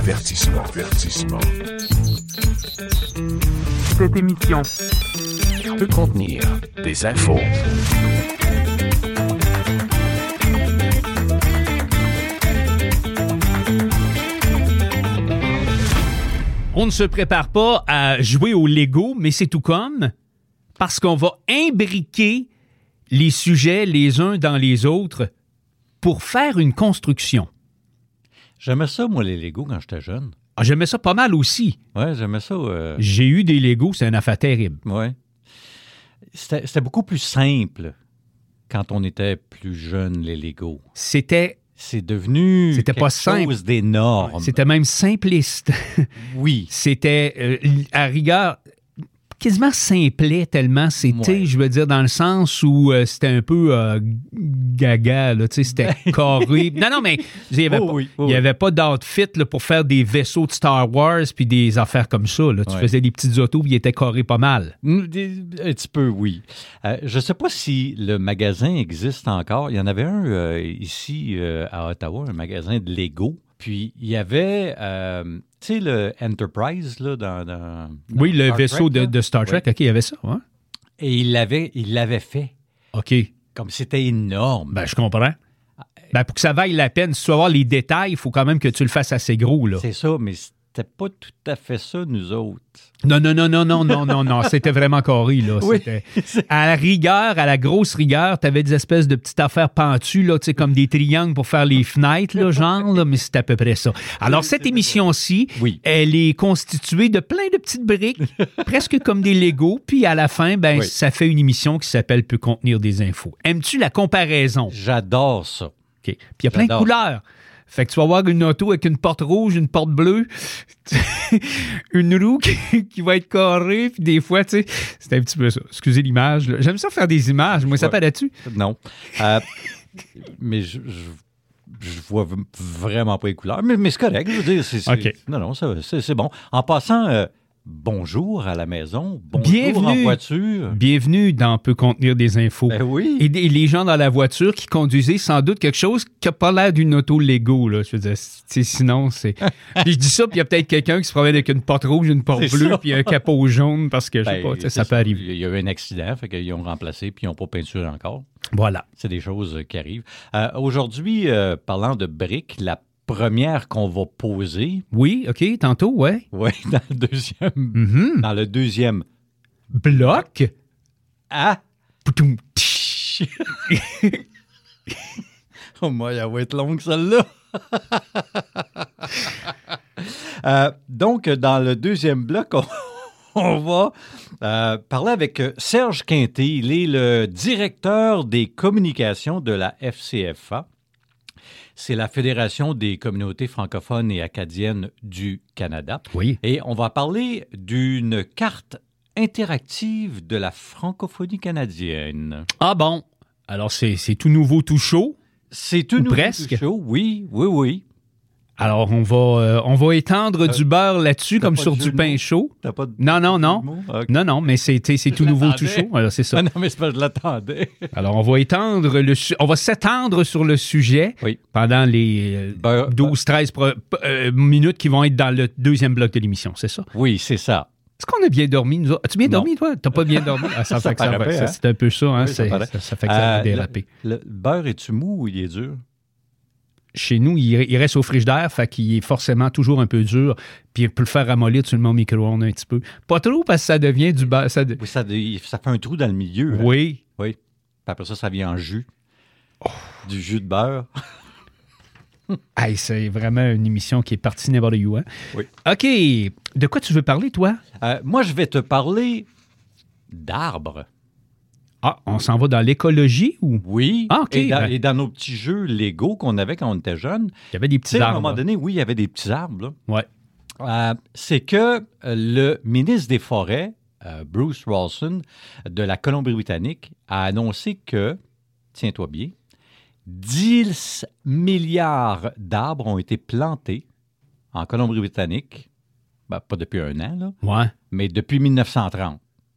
Cette émission peut contenir des infos. On ne se prépare pas à jouer au Lego, mais c'est tout comme parce qu'on va imbriquer les sujets les uns dans les autres pour faire une construction. J'aimais ça, moi, les Legos, quand j'étais jeune. Ah, j'aimais ça pas mal aussi. Ouais, j'aimais ça. J'ai eu des Legos, c'est une affaire terrible. Ouais. C'était beaucoup plus simple quand on était plus jeune, les Legos. C'était quelque chose d'énorme. C'était même simpliste. Oui. C'était, à rigueur, quasiment simplet tellement c'était, je veux dire, dans le sens où c'était un peu gaga, là, tu sais, c'était carré. Non, mais il n'y avait pas d'outfit là, pour faire des vaisseaux de Star Wars puis des affaires comme ça. Là. Tu faisais des petites autos puis ils étaient carrés pas mal. Un petit peu, oui. Je ne sais pas si le magasin existe encore. Il y en avait un ici à Ottawa, un magasin de Lego. Puis il y avait... tu sais, le Enterprise, là, dans oui, le Star vaisseau Trek, de Star Trek, OK, il y avait ça, ouais. Et il l'avait fait. OK. Comme c'était énorme. Ben, je comprends. Ben, pour que ça vaille la peine, si tu veux avoir les détails, il faut quand même que tu le fasses assez gros, là. C'est ça, mais c'était pas tout à fait ça, nous autres. Non, c'était vraiment carré, là. Oui. À la rigueur, à la grosse rigueur, t'avais des espèces de petites affaires pentues, là, tu sais, comme des triangles pour faire les fenêtres, là, genre, là, mais c'est à peu près ça. Alors, cette émission-ci, elle est constituée de plein de petites briques, presque comme des Legos, puis à la fin, ça fait une émission qui s'appelle « Peut contenir des infos ». Aimes-tu la comparaison? J'adore ça. OK. Puis il y a plein de couleurs. Fait que tu vas avoir une auto avec une porte rouge, une porte bleue, une roue qui va être carrée, puis des fois, tu sais, c'est un petit peu ça. Excusez l'image, là. J'aime ça faire des images. Moi, ça paraît là-dessus? Non. Mais je vois vraiment pas les couleurs. Mais c'est correct, je veux dire. OK. Non, c'est bon. En passant... bonjour à la maison, bonjour en voiture. Bienvenue dans Peut contenir des infos. Ben oui. Et les gens dans la voiture qui conduisaient sans doute quelque chose qui n'a pas l'air d'une auto Lego, là. Je veux dire, sinon, c'est... Puis je dis ça, puis il y a peut-être quelqu'un qui se promène avec une porte rouge, une porte bleue, puis un capot jaune, parce que, je sais pas, ça peut arriver. Il y a eu un accident, fait qu'ils ont remplacé, puis ils n'ont pas peinturé encore. Voilà. C'est des choses qui arrivent. Aujourd'hui, parlant de briques, la première qu'on va poser. Oui, OK, tantôt, ouais. Oui, dans le deuxième bloc. Ah! Oh moi, elle va être longue, celle-là. Donc, dans le deuxième bloc, on va parler avec Serge Quinté. Il est le directeur des communications de la FCFA. C'est la Fédération des communautés francophones et acadiennes du Canada. Oui. Et on va parler d'une carte interactive de la francophonie canadienne. Ah bon? Alors, c'est tout nouveau, tout chaud? C'est tout nouveau, presque. Tout chaud, oui. Alors, on va étendre du beurre là-dessus, comme sur du pain chaud. T'as pas de... Non. Okay. Non, mais c'est tout nouveau, tout chaud. Alors, c'est ça. Ah non, mais c'est pas je l'attendais. Alors, on va s'étendre sur le sujet pendant les 12-13 minutes qui vont être dans le deuxième bloc de l'émission, c'est ça? Oui, c'est ça. Est-ce qu'on a bien dormi, nous autres? As-tu bien dormi, toi? T'as pas bien dormi? Ah, ça fait que c'est un peu ça, hein? Oui, ça fait que ça va déraper. Le beurre, est-tu mou ou il est dur? Chez nous, il reste au frigidaire, fait qu'il est forcément toujours un peu dur. Puis pour le faire ramollir, tu le mets au micro-ondes un petit peu. Pas trop, parce que ça devient du beurre. Oui, ça fait un trou dans le milieu. Oui. Hein? Oui. Puis après ça vient en jus. Du jus de beurre. Hey, c'est vraiment une émission qui est partie n'importe où. Hein? Oui. OK. De quoi tu veux parler, toi? Moi, je vais te parler d'arbres. Ah, on s'en va dans l'écologie ou? Oui. Ah, OK. Et dans nos petits jeux Lego qu'on avait quand on était jeunes. Il y avait des petits arbres. À un moment donné, oui, il y avait des petits arbres. Oui. C'est que le ministre des Forêts, Bruce Rawson, de la Colombie-Britannique, a annoncé que, tiens-toi bien, 10 milliards d'arbres ont été plantés en Colombie-Britannique. Ben, pas depuis un an, là, ouais. mais depuis 1930.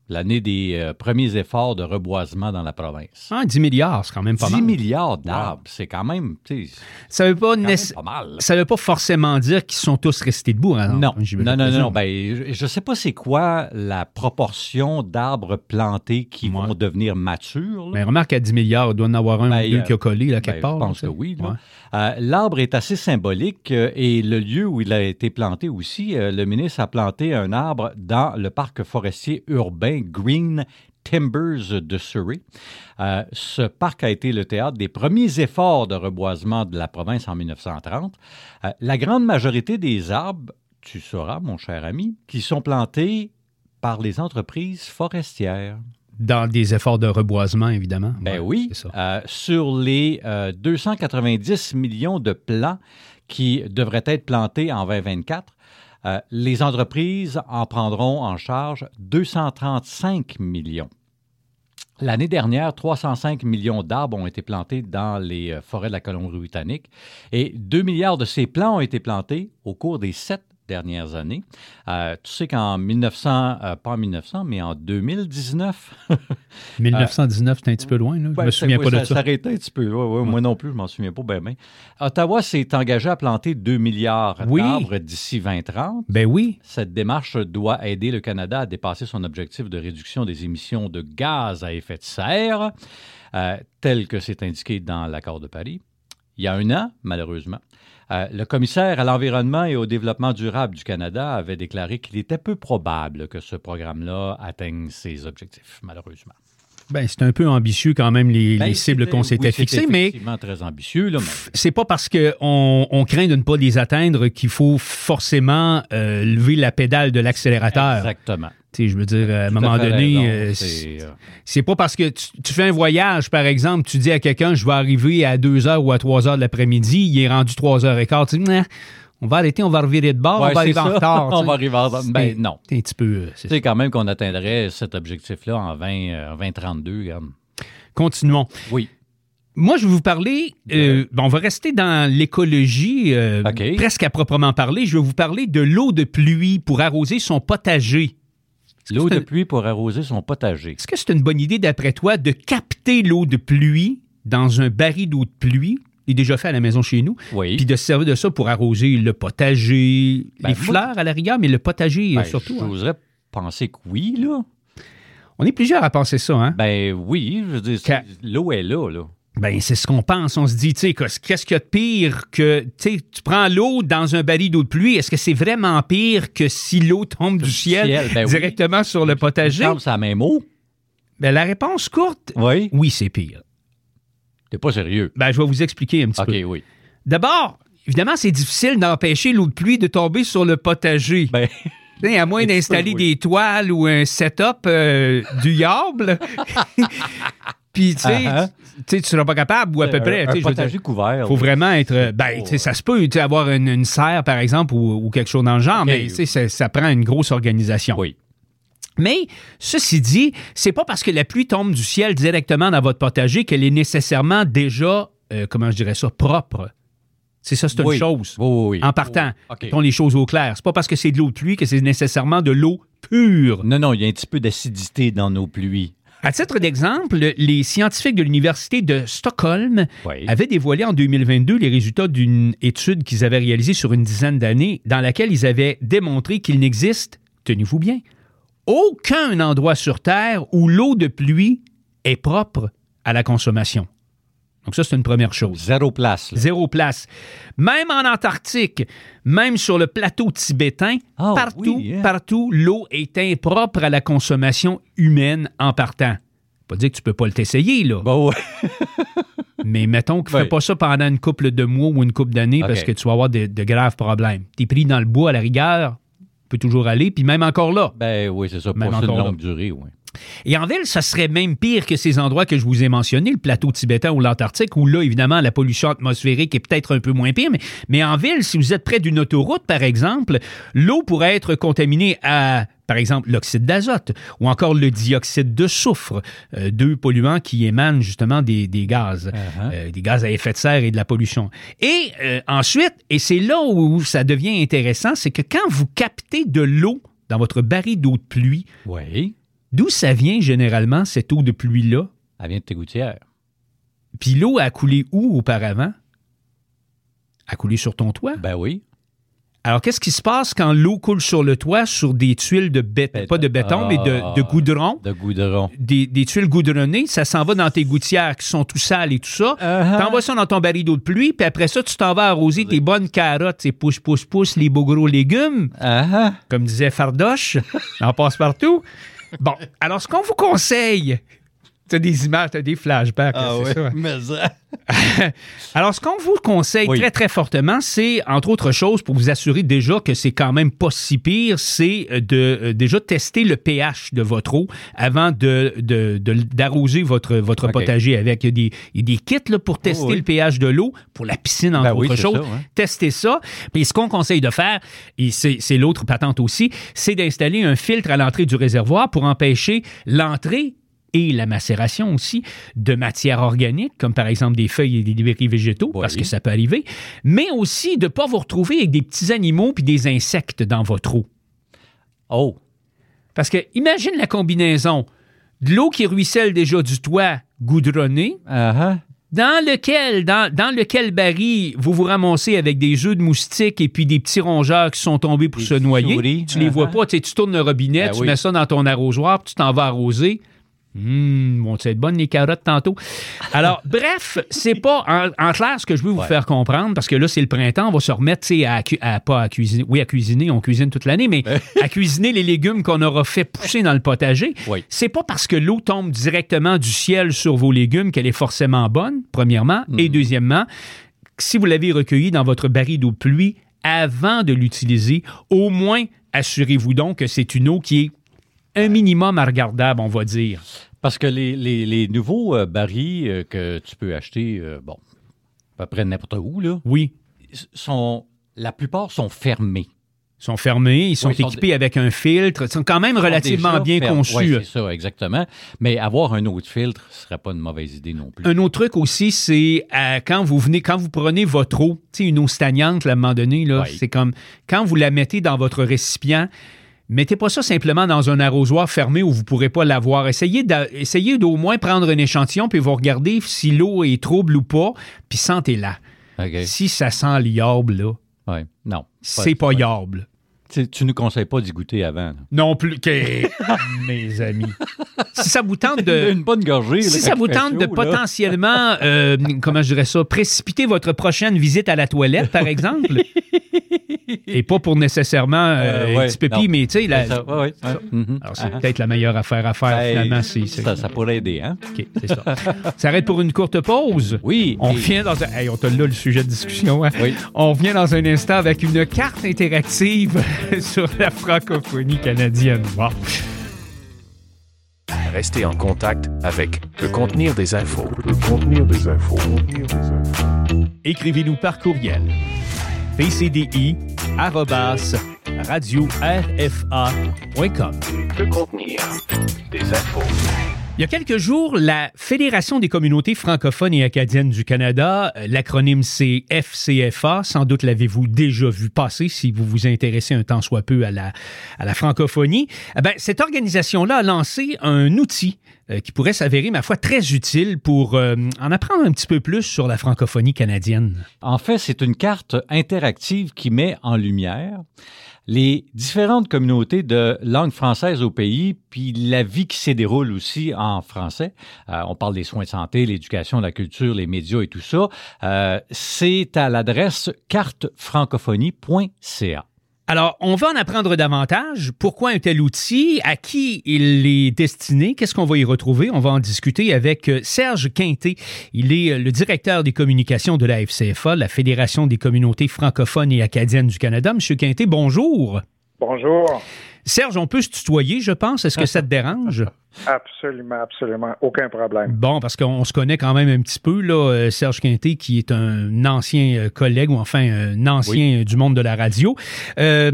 l'année des premiers efforts de reboisement dans la province. 10 milliards, c'est quand même pas mal. 10 milliards d'arbres, c'est quand même... Ça veut pas, pas mal. Ça veut pas forcément dire qu'ils sont tous restés debout. Hein, non. Ben, je sais pas c'est quoi la proportion d'arbres plantés qui vont devenir matures. Mais remarque, à 10 milliards, il doit en avoir un ou deux qui a collé là, quelque part. Je pense que oui. L'arbre est assez symbolique et le lieu où il a été planté aussi, le ministre a planté un arbre dans le parc forestier urbain Green Timbers de Surrey. Ce parc a été le théâtre des premiers efforts de reboisement de la province en 1930. La grande majorité des arbres, tu sauras, mon cher ami, qui sont plantés par les entreprises forestières. Dans des efforts de reboisement, évidemment. Ben oui. C'est ça. Sur les 290 millions de plants qui devraient être plantés en 2024, les entreprises en prendront en charge 235 millions. L'année dernière, 305 millions d'arbres ont été plantés dans les forêts de la Colombie-Britannique et 2 milliards de ces plants ont été plantés au cours des 7 dernières années. Tu sais qu'en 2019... 1919, c'est un petit peu loin, là. Je me souviens pas de ça. Ça arrêtait un petit peu. Moi non plus, je m'en souviens pas bien. Ottawa s'est engagé à planter 2 milliards d'arbres d'ici 2030. Ben oui. Cette démarche doit aider le Canada à dépasser son objectif de réduction des émissions de gaz à effet de serre, tel que c'est indiqué dans l'accord de Paris. Il y a un an, malheureusement, le commissaire à l'environnement et au développement durable du Canada avait déclaré qu'il était peu probable que ce programme-là atteigne ses objectifs, malheureusement. Bien, c'est un peu ambitieux quand même, les cibles qu'on s'était fixées, mais... C'est effectivement très ambitieux, là. Mais... C'est pas parce qu'on craint de ne pas les atteindre qu'il faut forcément lever la pédale de l'accélérateur. Exactement. Je veux dire, à un moment donné, c'est pas parce que tu fais un voyage, par exemple, tu dis à quelqu'un, je vais arriver à 2h ou à 3h de l'après-midi, il est rendu 3h15, tu dis, on va arrêter, on va revirer de bord, on va arriver en retard. On va arriver en retard. Ben non. Un petit peu... Tu sais quand même qu'on atteindrait cet objectif-là en 2032. Regarde. Continuons. Oui. Moi, je vais vous parler, on va rester dans l'écologie, presque à proprement parler. Je vais vous parler de l'eau de pluie pour arroser son potager. L'eau de pluie pour arroser son potager. Est-ce que c'est une bonne idée, d'après toi, de capter l'eau de pluie dans un baril d'eau de pluie? Il est déjà fait à la maison chez nous. Oui. Puis de se servir de ça pour arroser le potager, les fleurs à la rigueur, mais le potager surtout. J'oserais penser que oui, là. On est plusieurs à penser ça, hein? Ben oui, je veux dire, l'eau est là. Ben, c'est ce qu'on pense. On se dit, tu sais, qu'est-ce qu'il y a de pire que, tu prends l'eau dans un baril d'eau de pluie, est-ce que c'est vraiment pire que si l'eau tombe du ciel directement sur le potager? Ça me semble c'est la même eau. Ben, la réponse courte, oui, c'est pire. T'es pas sérieux? Ben, je vais vous expliquer un petit peu. OK, oui. D'abord, évidemment, c'est difficile d'empêcher l'eau de pluie de tomber sur le potager. Ben... à moins d'installer des toiles ou un setup du yable. Puis, tu sais, tu ne seras pas capable, ou à peu près. Un potager couvert. Il faut vraiment être... ça se peut avoir une serre, par exemple, ou quelque chose dans le genre, mais ça prend une grosse organisation. Oui. Mais, ceci dit, c'est pas parce que la pluie tombe du ciel directement dans votre potager qu'elle est nécessairement déjà, propre. C'est ça, c'est une chose. Oui. En partant, mettons les choses au clair. C'est pas parce que c'est de l'eau de pluie que c'est nécessairement de l'eau pure. Non, il y a un petit peu d'acidité dans nos pluies. À titre d'exemple, les scientifiques de l'Université de Stockholm avaient dévoilé en 2022 les résultats d'une étude qu'ils avaient réalisée sur une dizaine d'années dans laquelle ils avaient démontré qu'il n'existe, tenez-vous bien, aucun endroit sur Terre où l'eau de pluie est propre à la consommation. Donc ça, c'est une première chose. Zéro place. Là. Zéro place. Même en Antarctique, même sur le plateau tibétain, partout, l'eau est impropre à la consommation humaine en partant. Pas dire que tu peux pas t'essayer, là. Ouais. Mais mettons que fais pas ça pendant une couple de mois ou une couple d'années parce que tu vas avoir de graves problèmes. T'es pris dans le bois à la rigueur, peut toujours aller, puis même encore là. Ben oui, c'est ça, pour une longue durée, oui. Et en ville, ça serait même pire que ces endroits que je vous ai mentionnés, le plateau tibétain ou l'Antarctique, où là, évidemment, la pollution atmosphérique est peut-être un peu moins pire. Mais en ville, si vous êtes près d'une autoroute, par exemple, l'eau pourrait être contaminée à, par exemple, l'oxyde d'azote ou encore le dioxyde de soufre, deux polluants qui émanent justement des gaz, des gaz à effet de serre et de la pollution. Et ensuite, et c'est là où ça devient intéressant, c'est que quand vous captez de l'eau dans votre baril d'eau de pluie, D'où ça vient généralement, cette eau de pluie-là? Elle vient de tes gouttières. Puis l'eau a coulé où auparavant? A coulé sur ton toit? Ben oui. Alors, qu'est-ce qui se passe quand l'eau coule sur le toit sur des tuiles de béton, pas de béton, mais de goudron? De goudron. Des tuiles goudronnées, ça s'en va dans tes gouttières qui sont tout sales et tout ça. T'envoies ça dans ton baril d'eau de pluie, puis après ça, tu t'en vas arroser tes bonnes carottes, tes pousse, les beaux gros légumes. Comme disait Fardoche, on passe partout. Bon, alors, ce qu'on vous conseille... T'as des images, t'as des flashbacks. C'est ça. Mais ça. Alors, ce qu'on vous conseille très, très fortement, c'est, entre autres choses, pour vous assurer déjà que c'est quand même pas si pire, c'est de déjà tester le pH de votre eau avant d'arroser votre potager avec. Il y a des kits là, pour tester le pH de l'eau, pour la piscine, entre autres choses. Ça, Testez ça. Puis ce qu'on conseille de faire, et c'est l'autre patente aussi, c'est d'installer un filtre à l'entrée du réservoir pour empêcher l'entrée et la macération aussi de matières organiques, comme par exemple des feuilles et des débris végétaux, parce que ça peut arriver, mais aussi de ne pas vous retrouver avec des petits animaux puis des insectes dans votre eau. Oh! Parce que imagine la combinaison de l'eau qui ruisselle déjà du toit goudronné, dans lequel baril vous vous ramassez avec des œufs de moustiques et puis des petits rongeurs qui sont tombés pour se noyer. Souris. Tu les vois pas, tu tournes le robinet, tu mets ça dans ton arrosoir, puis tu t'en vas arroser. Vont être bonnes les carottes tantôt. Alors, bref, c'est pas en clair ce que je veux vous faire comprendre, parce que là, c'est le printemps, on va se remettre à cuisiner. Oui, à cuisiner, on cuisine toute l'année, mais à cuisiner les légumes qu'on aura fait pousser dans le potager. C'est pas parce que l'eau tombe directement du ciel sur vos légumes qu'elle est forcément bonne, premièrement. Et deuxièmement, si vous l'avez recueillie dans votre baril d'eau de pluie avant de l'utiliser, au moins, assurez-vous donc que c'est une eau qui est un minimum regardable, on va dire. Parce que les nouveaux barils que tu peux acheter, à peu près n'importe où, là, la plupart sont fermés. Ils sont fermés, ils sont équipés avec un filtre. Ils sont quand même relativement bien conçus. Oui, c'est ça, exactement. Mais avoir un autre filtre, ce ne serait pas une mauvaise idée non plus. Un autre truc aussi, c'est quand vous prenez votre eau, tu sais, une eau stagnante, à un moment donné, là, c'est comme quand vous la mettez dans votre récipient, mettez pas ça simplement dans un arrosoir fermé où vous ne pourrez pas l'avoir. Essayez d'au moins prendre un échantillon puis vous regardez si l'eau est trouble ou pas, puis sentez-la. Si ça sent l'iable, là, non, c'est pas iable. Tu ne nous conseilles pas d'y goûter avant. Là. Non plus que mes amis. Si ça vous tente de... Une bonne gorgée. Si ça vous tente de potentiellement, comment je dirais ça, précipiter votre prochaine visite à la toilette, par exemple, et pas pour nécessairement un petit pépi, mais tu sais... Alors, c'est peut-être la meilleure affaire à faire, finalement. Ça pourrait aider, hein? OK, c'est ça. Ça arrête pour une courte pause. Oui. On revient dans un... Hey, on t'a là le sujet de discussion. Hein? Oui. On revient dans un instant avec une carte interactive sur la francophonie canadienne. Wow. Restez en contact avec Le Contenir des infos. Écrivez-nous par courriel. pcdi@radio-rfa.com. Le Contenir des infos. Il y a quelques jours, la Fédération des communautés francophones et acadiennes du Canada, l'acronyme c'est FCFA, sans doute l'avez-vous déjà vu passer si vous vous intéressez un tant soit peu à la francophonie. Cette organisation-là a lancé un outil qui pourrait s'avérer, ma foi, très utile pour en apprendre un petit peu plus sur la francophonie canadienne. En fait, c'est une carte interactive qui met en lumière les différentes communautés de langue française au pays, puis la vie qui s'y déroule aussi en français. On parle des soins de santé, l'éducation, la culture, les médias et tout ça. C'est à l'adresse cartefrancophonie.ca. Alors, on va en apprendre davantage. Pourquoi un tel outil? À qui il est destiné? Qu'est-ce qu'on va y retrouver? On va en discuter avec Serge Quinté. Il est le directeur des communications de la FCFA, la Fédération des communautés francophones et acadiennes du Canada. Monsieur Quinté, bonjour. Bonjour. Serge, on peut se tutoyer, je pense. Est-ce que ça te dérange? Absolument, absolument. Aucun problème. Bon, parce qu'on se connaît quand même un petit peu, là, Serge Quinté, qui est un ancien collègue, ou enfin un ancien du monde de la radio.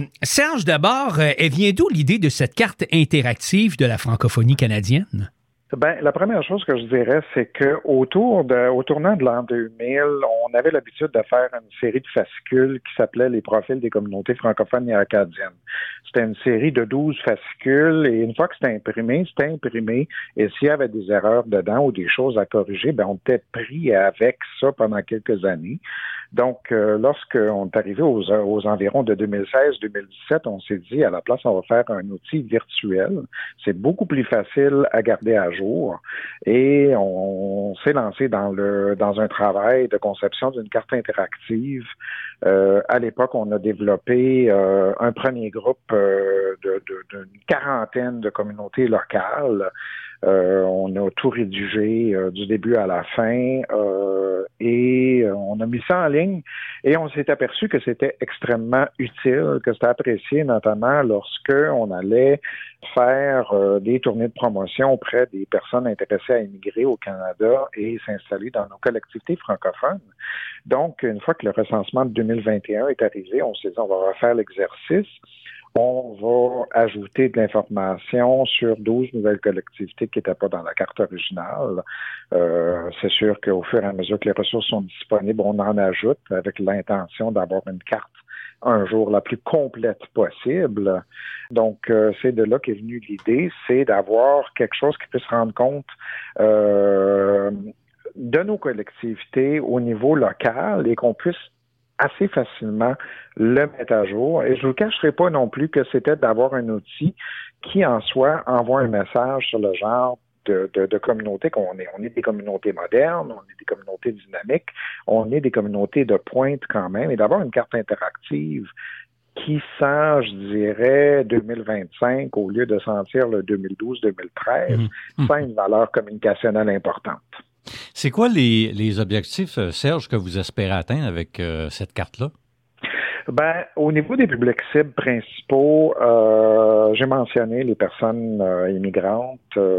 Serge, d'abord, elle vient d'où l'idée de cette carte interactive de la francophonie canadienne? Ben, la première chose que je dirais, c'est que au tournant de l'an 2000, on avait l'habitude de faire une série de fascicules qui s'appelait Les profils des communautés francophones et acadiennes. C'était une série de 12 fascicules et une fois que c'était imprimé et s'il y avait des erreurs dedans ou des choses à corriger, ben on était pris avec ça pendant quelques années. Donc, lorsqu'on est arrivé aux environs de 2016-2017, on s'est dit, à la place, on va faire un outil virtuel. C'est beaucoup plus facile à garder à jour. Et on s'est lancé dans un travail de conception d'une carte interactive. À l'époque, on a développé un premier groupe d'une quarantaine de communautés locales. On a tout rédigé du début à la fin et on a mis ça en ligne et on s'est aperçu que c'était extrêmement utile, que c'était apprécié notamment lorsque on allait faire des tournées de promotion auprès des personnes intéressées à immigrer au Canada et s'installer dans nos collectivités francophones. Donc, une fois que le recensement de 2021 est arrivé, on s'est dit on va refaire l'exercice. On va ajouter de l'information sur 12 nouvelles collectivités qui n'étaient pas dans la carte originale. C'est sûr qu'au fur et à mesure que les ressources sont disponibles, on en ajoute avec l'intention d'avoir une carte un jour la plus complète possible. Donc, c'est de là qu'est venue l'idée, c'est d'avoir quelque chose qui puisse rendre compte de nos collectivités au niveau local et qu'on puisse assez facilement le mettre à jour. Et je ne vous cacherai pas non plus que c'était d'avoir un outil qui, en soi, envoie un message sur le genre de communauté qu'on est. On est des communautés modernes, on est des communautés dynamiques, on est des communautés de pointe quand même. Et d'avoir une carte interactive qui sent, je dirais, 2025 au lieu de sentir le 2012-2013, ça a une valeur communicationnelle importante. C'est quoi les objectifs, Serge, que vous espérez atteindre avec cette carte-là? Ben, au niveau des publics cibles principaux, j'ai mentionné les personnes immigrantes.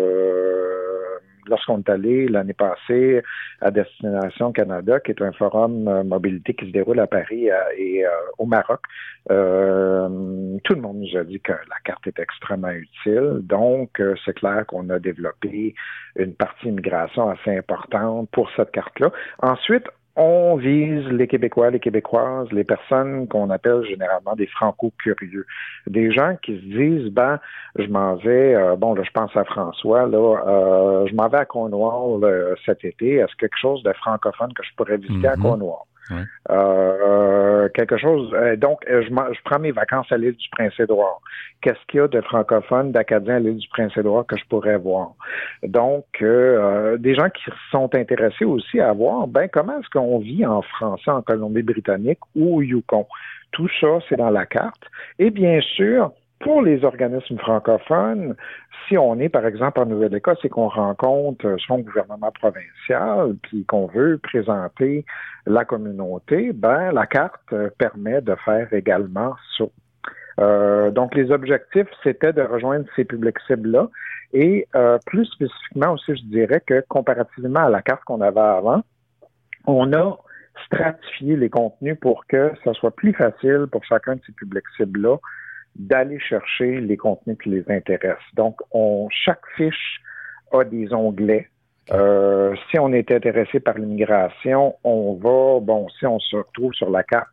Lorsqu'on est allé l'année passée à Destination Canada, qui est un forum mobilité qui se déroule à Paris et au Maroc, tout le monde nous a dit que la carte est extrêmement utile. Donc, c'est clair qu'on a développé une partie immigration assez importante pour cette carte-là. Ensuite, on vise les Québécois, les Québécoises, les personnes qu'on appelle généralement des franco-curieux. Des gens qui se disent, je m'en vais, là, je pense à François, là, je m'en vais à Cornwall cet été. Est-ce quelque chose de francophone que je pourrais visiter à Cornwall? Oui. Quelque chose. Donc, je prends mes vacances à l'île du Prince-Édouard. Qu'est-ce qu'il y a de francophone, d'acadien à l'île du Prince-Édouard que je pourrais voir? Donc, des gens qui sont intéressés aussi à voir, comment est-ce qu'on vit en français en Colombie-Britannique ou au Yukon? Tout ça, c'est dans la carte. Et bien sûr, pour les organismes francophones, si on est, par exemple, en Nouvelle-Écosse et qu'on rencontre son gouvernement provincial, puis qu'on veut présenter la communauté, la carte permet de faire également ça. Donc, les objectifs, c'était de rejoindre ces publics cibles-là. Et plus spécifiquement aussi, je dirais que comparativement à la carte qu'on avait avant, on a stratifié les contenus pour que ça soit plus facile pour chacun de ces publics cibles-là d'aller chercher les contenus qui les intéressent. Donc, chaque fiche a des onglets. Si on est intéressé par l'immigration, on va, si on se retrouve sur la carte,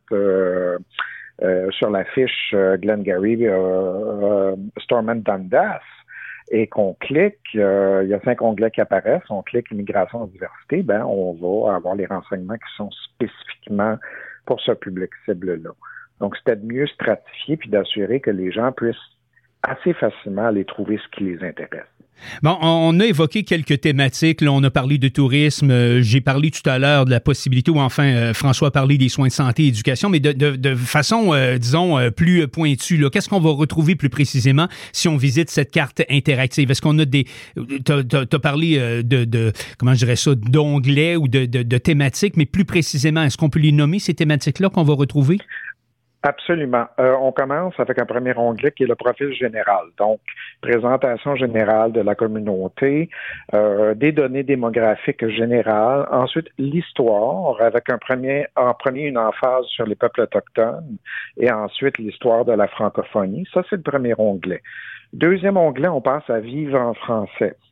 sur la fiche Glengarry, Stormont Dundas, et qu'on clique, il y a 5 onglets qui apparaissent, on clique immigration et diversité, on va avoir les renseignements qui sont spécifiquement pour ce public cible-là. Donc, c'était de mieux stratifier puis d'assurer que les gens puissent assez facilement aller trouver ce qui les intéresse. Bon, on a évoqué quelques thématiques. Là, on a parlé de tourisme. J'ai parlé tout à l'heure de la possibilité, ou enfin, François a parlé des soins de santé et éducation, mais de façon, disons, plus pointue. Là, qu'est-ce qu'on va retrouver plus précisément si on visite cette carte interactive? Est-ce qu'on a des... T'as parlé comment je dirais ça, d'onglets ou de thématiques, mais plus précisément, est-ce qu'on peut les nommer, ces thématiques-là qu'on va retrouver? Absolument. On commence avec un premier onglet qui est le profil général. Donc, présentation générale de la communauté, des données démographiques générales. Ensuite, l'histoire avec en premier une emphase sur les peuples autochtones et ensuite l'histoire de la francophonie. Ça, c'est le premier onglet. Deuxième onglet, on passe à vivre en français.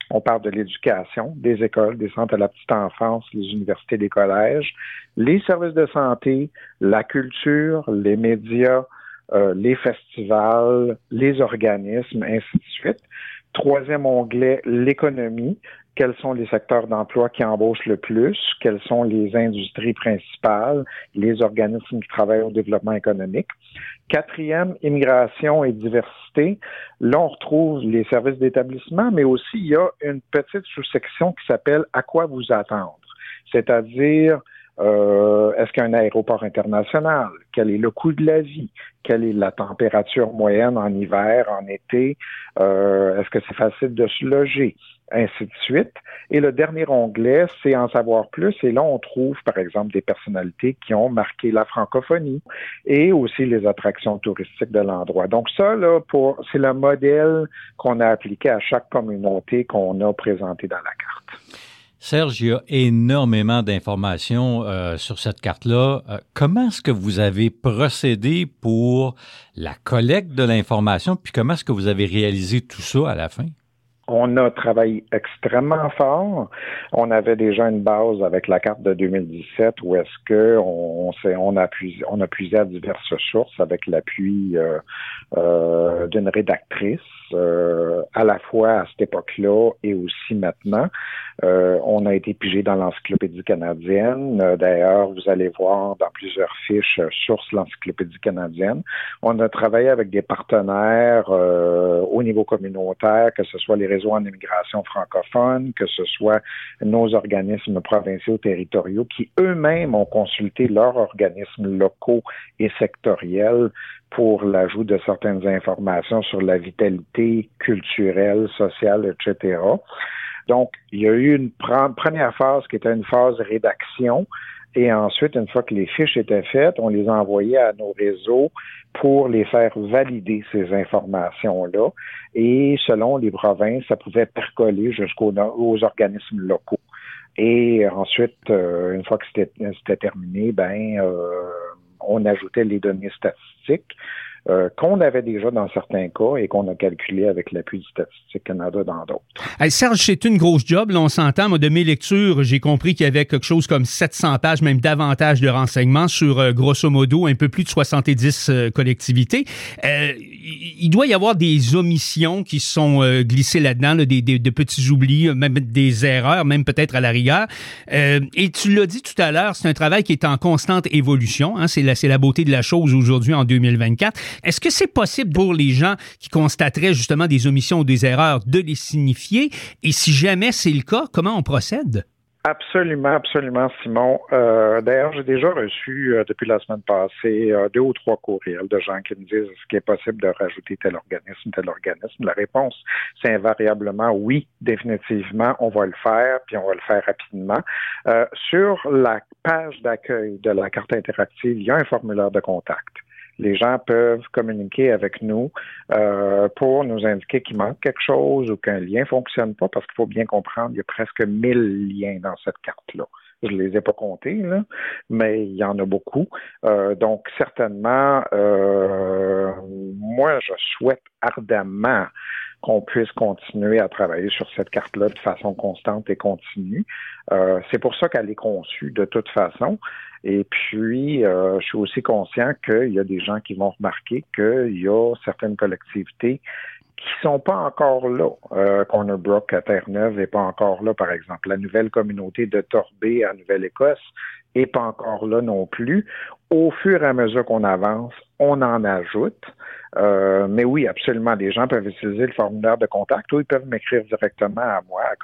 On parle de l'éducation, des écoles, des centres à la petite enfance, les universités, les collèges, les services de santé, la culture, les médias, les festivals, les organismes, ainsi de suite. Troisième onglet, l'économie. Quels sont les secteurs d'emploi qui embauchent le plus? Quelles sont les industries principales? Les organismes qui travaillent au développement économique. Quatrième, immigration et diversité. Là, on retrouve les services d'établissement, mais aussi il y a une petite sous-section qui s'appelle « À quoi vous attendre ?» C'est-à-dire, est-ce qu'il y a un aéroport international? Quel est le coût de la vie? Quelle est la température moyenne en hiver, en été? Est-ce que c'est facile de se loger? Ainsi de suite. Et le dernier onglet, c'est en savoir plus. Et là, on trouve, par exemple, des personnalités qui ont marqué la francophonie et aussi les attractions touristiques de l'endroit. Donc ça, là, c'est le modèle qu'on a appliqué à chaque communauté qu'on a présenté dans la carte. Serge, il y a énormément d'informations sur cette carte-là. Comment est-ce que vous avez procédé pour la collecte de l'information, puis comment est-ce que vous avez réalisé tout ça à la fin? On a travaillé extrêmement fort. On avait déjà une base avec la carte de 2017 où est-ce que on a puisé à diverses sources avec l'appui d'une rédactrice à la fois à cette époque-là et aussi maintenant. On a été pigé dans l'Encyclopédie canadienne. D'ailleurs, vous allez voir dans plusieurs fiches sources l'Encyclopédie canadienne. On a travaillé avec des partenaires au niveau communautaire, que ce soit les réseaux en immigration francophone, que ce soit nos organismes provinciaux, territoriaux, qui eux-mêmes ont consulté leurs organismes locaux et sectoriels pour l'ajout de certaines informations sur la vitalité culturelle, sociale, etc. Donc, il y a eu une première phase qui était une phase rédaction. Et ensuite, une fois que les fiches étaient faites, on les a envoyées à nos réseaux pour les faire valider, ces informations-là. Et selon les provinces, ça pouvait percoler jusqu'aux organismes locaux. Et ensuite, une fois que c'était terminé, on ajoutait les données statistiques qu'on avait déjà dans certains cas et qu'on a calculé avec l'appui du Statistique Canada dans d'autres. Hey, Serge, c'est une grosse job, là, on s'entend. Moi, de mes lectures, j'ai compris qu'il y avait quelque chose comme 700 pages, même davantage de renseignements sur, grosso modo, un peu plus de 70 collectivités. Il doit y avoir des omissions qui sont glissées là-dedans, là, de petits oublis, même des erreurs, même peut-être à la rigueur. Et tu l'as dit tout à l'heure, c'est un travail qui est en constante évolution. Hein, c'est la beauté de la chose aujourd'hui, en 2024. Est-ce que c'est possible pour les gens qui constateraient justement des omissions ou des erreurs de les signifier? Et si jamais c'est le cas, comment on procède? Absolument, absolument, Simon. D'ailleurs, j'ai déjà reçu depuis la semaine passée 2 ou 3 courriels de gens qui me disent est-ce qu'il est possible de rajouter tel organisme. La réponse, c'est invariablement oui, définitivement, on va le faire, puis on va le faire rapidement. Sur la page d'accueil de la carte interactive, il y a un formulaire de contact. Les gens peuvent communiquer avec nous pour nous indiquer qu'il manque quelque chose ou qu'un lien fonctionne pas, parce qu'il faut bien comprendre, il y a presque 1000 liens dans cette carte-là. Je les ai pas comptés, là, mais il y en a beaucoup. Donc, certainement, moi, je souhaite ardemment qu'on puisse continuer à travailler sur cette carte-là de façon constante et continue. C'est pour ça qu'elle est conçue de toute façon. Et puis, je suis aussi conscient qu'il y a des gens qui vont remarquer qu'il y a certaines collectivités qui sont pas encore là. Corner Brook à Terre-Neuve n'est pas encore là, par exemple. La nouvelle communauté de Torbay à Nouvelle-Écosse n'est pas encore là non plus. Au fur et à mesure qu'on avance, on en ajoute. Mais oui, absolument, les gens peuvent utiliser le formulaire de contact ou ils peuvent m'écrire directement à moi à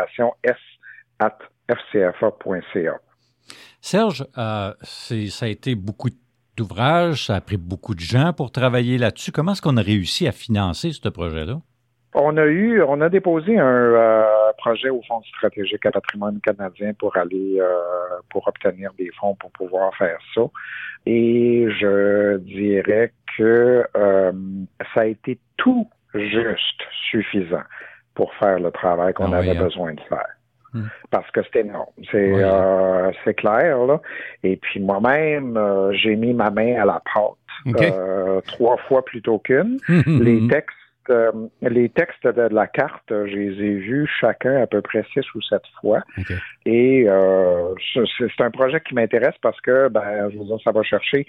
communication@fcfa.ca. Serge, ça a été beaucoup d'ouvrages, ça a pris beaucoup de gens pour travailler là-dessus. Comment est-ce qu'on a réussi à financer ce projet-là? On a déposé un projet au Fonds stratégique à patrimoine canadien pour obtenir des fonds pour pouvoir faire ça. Et je dirais que ça a été tout juste suffisant pour faire le travail qu'on avait besoin de faire. Parce que c'était énorme. C'est clair, là. Et puis moi-même, j'ai mis ma main à la pâte 3 fois plutôt qu'une. Les textes les textes de la carte, je les ai vus chacun à peu près 6 ou 7 fois. Okay. Et c'est un projet qui m'intéresse parce que, je veux dire, ça va chercher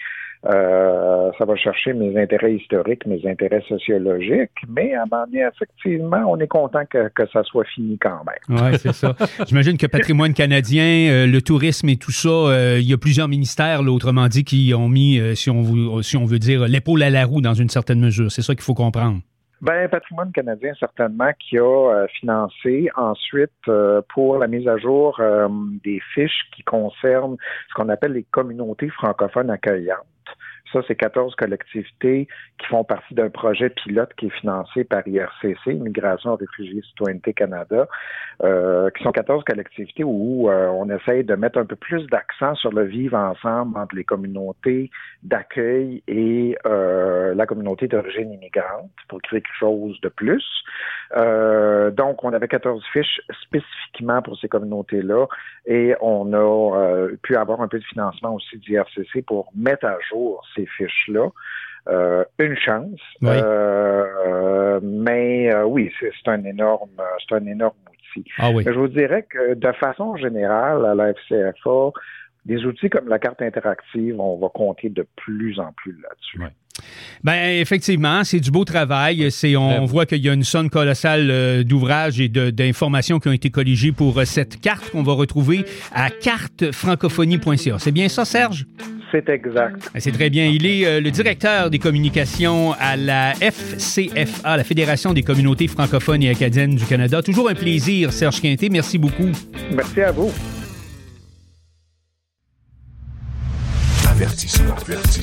mes intérêts historiques, mes intérêts sociologiques, mais à un moment donné, effectivement, on est content que ça soit fini quand même. Oui, c'est ça. J'imagine que patrimoine canadien, le tourisme et tout ça, il y a plusieurs ministères, là, autrement dit, qui ont mis, si on veut dire, l'épaule à la roue dans une certaine mesure. C'est ça qu'il faut comprendre. Patrimoine canadien, certainement, qui a financé ensuite pour la mise à jour des fiches qui concernent ce qu'on appelle les communautés francophones accueillantes. Ça, c'est 14 collectivités qui font partie d'un projet pilote qui est financé par IRCC, Immigration, Réfugiés, Citoyenneté Canada, qui sont 14 collectivités où on essaye de mettre un peu plus d'accent sur le vivre ensemble entre les communautés d'accueil et la communauté d'origine immigrante pour créer quelque chose de plus. Donc, on avait 14 fiches spécifiquement pour ces communautés-là et on a pu avoir un peu de financement aussi d'IRCC pour mettre à jour ces fiches-là. Une chance. Oui. Mais oui, c'est un énorme outil. Ah oui. Mais je vous dirais que de façon générale, à la FCFA, des outils comme la carte interactive, on va compter de plus en plus là-dessus. Oui. Effectivement, c'est du beau travail. On voit qu'il y a une somme colossale d'ouvrages et d'informations qui ont été colligées pour cette carte qu'on va retrouver à cartefrancophonie.ca. C'est bien ça, Serge? C'est exact. C'est très bien. Il est le directeur des communications à la FCFA, la Fédération des communautés francophones et acadiennes du Canada. Toujours un plaisir, Serge Quinté. Merci beaucoup. Merci à vous. Avertissement.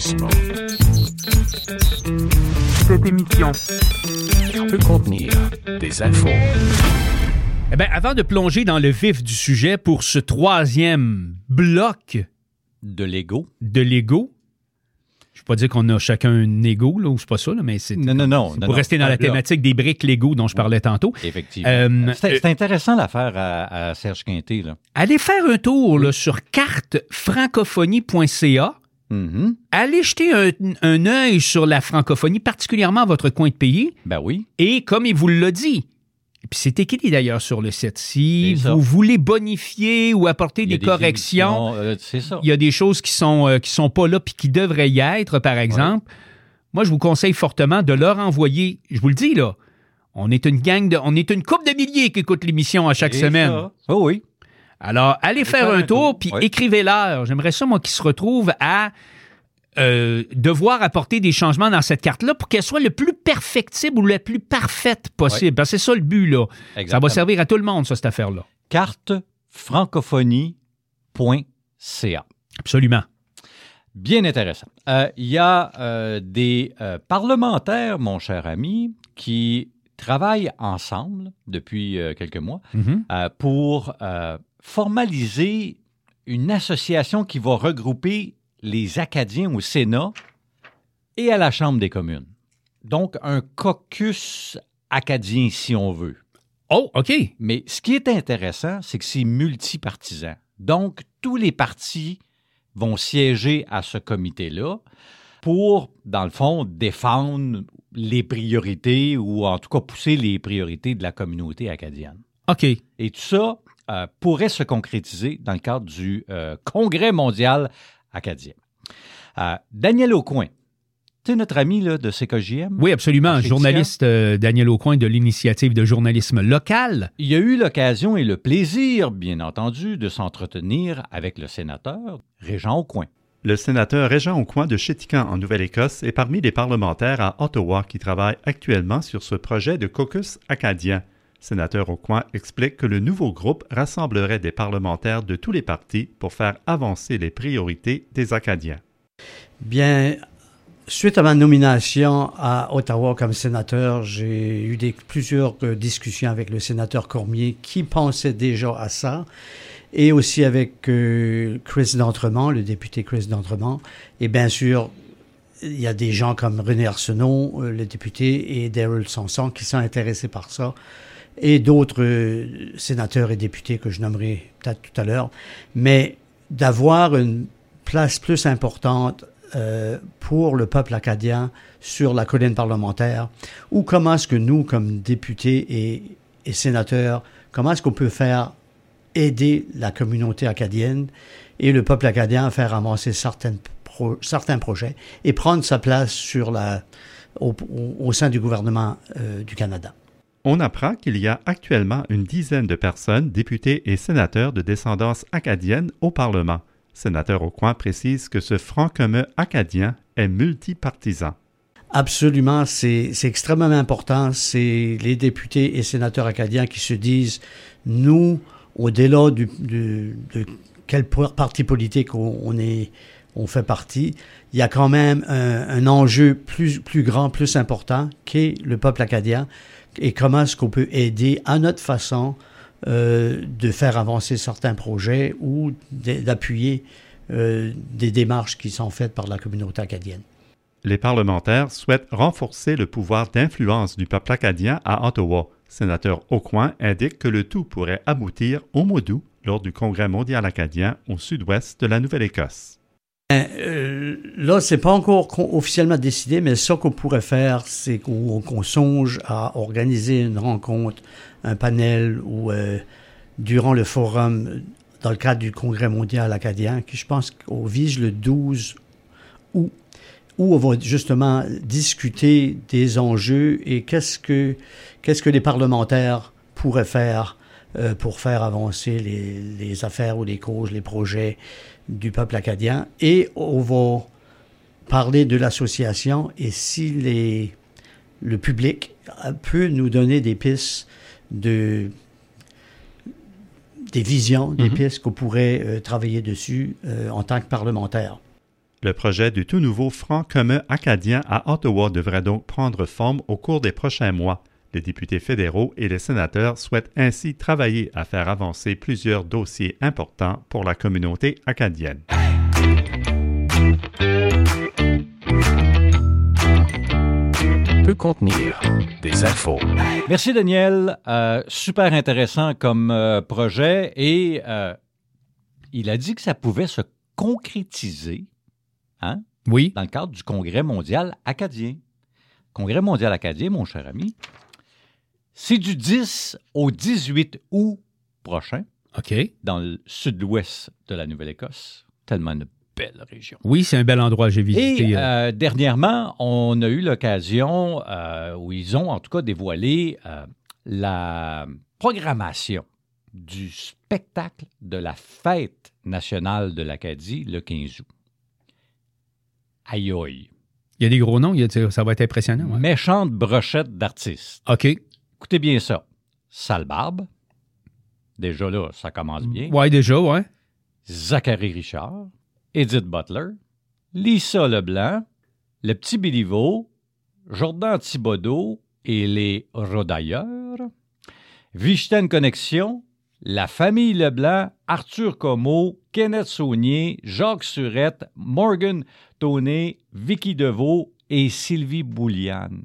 Cette émission peut contenir des infos. Avant de plonger dans le vif du sujet pour ce troisième bloc de Lego. Je ne vais pas dire qu'on a chacun un Lego, là, ou c'est pas ça, là, mais c'est pour rester dans la thématique des briques Lego dont je parlais tantôt. Effectivement. C'est intéressant l'affaire à Serge Quinté. Là. Allez faire un tour là, sur cartefrancophonie.ca. Mm-hmm. Allez jeter un œil sur la francophonie, particulièrement votre coin de pays. Ben oui. Et comme il vous l'a dit, puis c'est écrit d'ailleurs sur le site, si vous voulez bonifier ou apporter des corrections, il y a des choses qui sont pas là puis qui devraient y être, par exemple. Ouais. Moi, je vous conseille fortement de leur envoyer, je vous le dis là, on est une couple de milliers qui écoutent l'émission à chaque semaine. Oh oui. Alors, allez faire un tour, puis écrivez-leur. J'aimerais ça, moi, qu'ils se retrouvent à devoir apporter des changements dans cette carte-là pour qu'elle soit le plus perfectible ou la plus parfaite possible. Parce que c'est ça le but, là. Exactement. Ça va servir à tout le monde, ça, cette affaire-là. Cartefrancophonie.ca. Absolument. Bien intéressant. Il y a des parlementaires, mon cher ami, qui travaillent ensemble depuis quelques mois pour formaliser une association qui va regrouper les Acadiens au Sénat et à la Chambre des communes. Donc, un caucus acadien, si on veut. Oh, OK. Mais ce qui est intéressant, c'est que c'est multipartisan. Donc, tous les partis vont siéger à ce comité-là pour, dans le fond, défendre les priorités ou en tout cas pousser les priorités de la communauté acadienne. OK. Et tout ça pourrait se concrétiser dans le cadre du Congrès mondial acadien. Daniel Aucoin, tu es notre ami là, de CKJM? Oui, absolument. Journaliste Daniel Aucoin de l'Initiative de journalisme local. Il a eu l'occasion et le plaisir, bien entendu, de s'entretenir avec le sénateur Régent Aucoin. Le sénateur Régent Aucoin de Chéticamp, en Nouvelle-Écosse, est parmi les parlementaires à Ottawa qui travaillent actuellement sur ce projet de caucus acadien. Sénateur Aucoin explique que le nouveau groupe rassemblerait des parlementaires de tous les partis pour faire avancer les priorités des Acadiens. Bien, suite à ma nomination à Ottawa comme sénateur, j'ai eu plusieurs discussions avec le sénateur Cormier qui pensait déjà à ça, et aussi avec Chris D'Entremont, le député Chris D'Entremont. Et bien sûr, il y a des gens comme René Arsenault, le député, et Daryl Sanson qui sont intéressés par ça, et d'autres sénateurs et députés que je nommerai peut-être tout à l'heure. Mais d'avoir une place plus importante pour le peuple acadien sur la colline parlementaire, ou comment est-ce que nous, comme députés et sénateurs, comment est-ce qu'on peut faire aider la communauté acadienne et le peuple acadien à faire avancer certains projets et prendre sa place au sein du gouvernement du Canada. On apprend qu'il y a actuellement une dizaine de personnes, députés et sénateurs de descendance acadienne au Parlement. Sénateur Aucoin précise que ce Front commun acadien est multipartisan. Absolument, c'est extrêmement important. C'est les députés et sénateurs acadiens qui se disent, nous, au-delà de quel parti politique on fait partie, il y a quand même un enjeu plus grand, plus important, qu'est le peuple acadien, et comment est-ce qu'on peut aider à notre façon de faire avancer certains projets ou d'appuyer des démarches qui sont faites par la communauté acadienne. Les parlementaires souhaitent renforcer le pouvoir d'influence du peuple acadien à Ottawa. Sénateur Aucoin indique que le tout pourrait aboutir au mois d'août lors du Congrès mondial acadien au sud-ouest de la Nouvelle-Écosse. Là, c'est pas encore officiellement décidé, mais ce qu'on pourrait faire, c'est qu'on songe à organiser une rencontre, un panel ou durant le forum dans le cadre du Congrès mondial acadien, qui je pense qu'on vise le 12 août, où on va justement discuter des enjeux et qu'est-ce que les parlementaires pourraient faire pour faire avancer les affaires ou les causes, les projets du peuple acadien. Et on va parler de l'association et si le public peut nous donner des pistes des visions, des pistes qu'on pourrait travailler dessus en tant que parlementaire. Le projet du tout nouveau Front commun acadien à Ottawa devrait donc prendre forme au cours des prochains mois. Les députés fédéraux et les sénateurs souhaitent ainsi travailler à faire avancer plusieurs dossiers importants pour la communauté acadienne. Peut contenir des infos. Merci Daniel. Super intéressant comme projet et il a dit que ça pouvait se concrétiser oui. Dans le cadre du Congrès mondial acadien. Congrès mondial acadien, mon cher ami, c'est du 10 au 18 août prochain, dans le sud-ouest de la Nouvelle-Écosse. Tellement une belle région. Oui, c'est un bel endroit, j'ai visité. Et dernièrement, on a eu l'occasion, où ils ont en tout cas dévoilé la programmation du spectacle de la Fête nationale de l'Acadie le 15 août. Aïe aïe. Il y a des gros noms, ça va être impressionnant. Ouais. Méchante brochette d'artistes. OK. Écoutez bien ça. Sale Barbe. Déjà là, ça commence bien. Oui, déjà, ouais. Zachary Richard. Edith Butler. Lisa Leblanc. Le Petit Béliveau. Jordan Thibodeau et les Rodailleurs. Vichten Connexion. La famille Leblanc. Arthur Comeau. Kenneth Saunier. Jacques Surette. Morgan Toney. Vicky Deveau et Sylvie Bouliane.